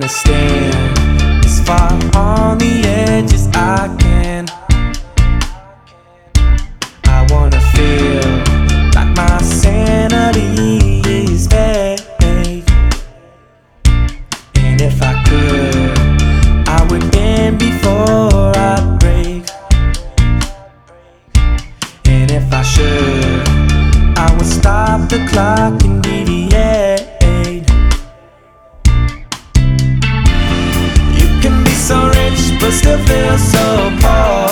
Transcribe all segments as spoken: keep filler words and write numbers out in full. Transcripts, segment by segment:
wanna stand as far on the edge as I can. I wanna feel like my sanity is fake. And if I could, I would end before I break. And if I should, I would stop the clock and deviate. You can be so rich but still feel so poor.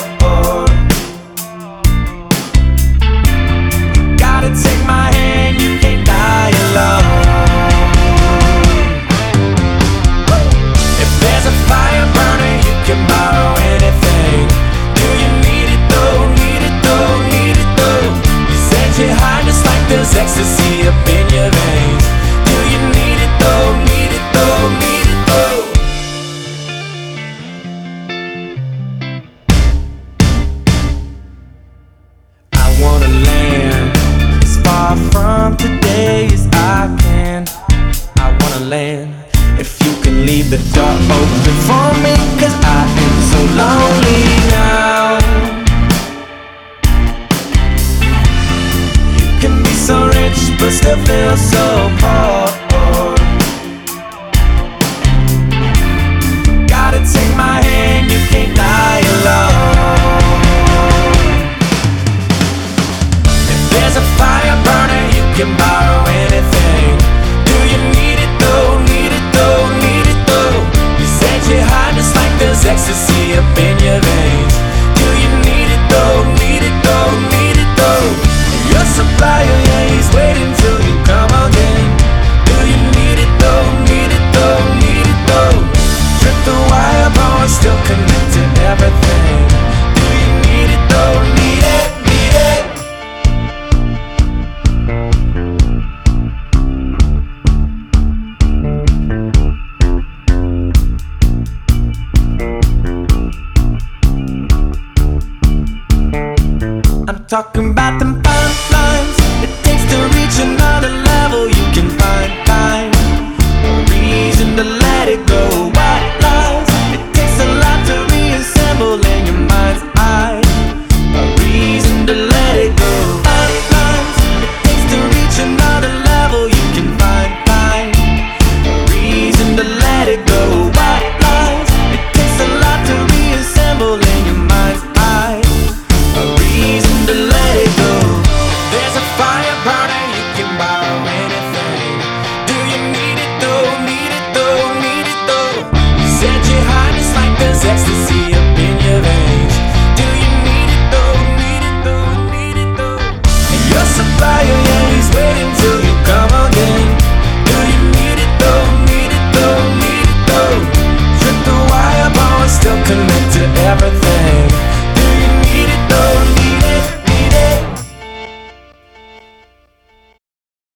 Gotta take my hand, you can't die alone. If there's a fire burning, you can borrow anything. Do you need it though, need it though, need it though? You said you're high just like there's ecstasy up in your veins. Do you need it though, need it though, need it though? I wanna land as far from today as I can. I wanna land. If you can leave the door open for me, 'cause I am so lonely now. You can be so rich but still feel so poor. Gotta take my hand, you can't die alone. If there's a fire burning, you can borrow anything. Do you need it though, need it though, need it though? You said you're high just like there's ecstasy up in your veins. Do you need it though, need it though, need it though? Your supplier, yeah, he's waiting till you come again. Do you need it though, need it though, need it though? Trip the wire, but we're still connected, everything. Do you need it though, need it, need it? I'm talking about them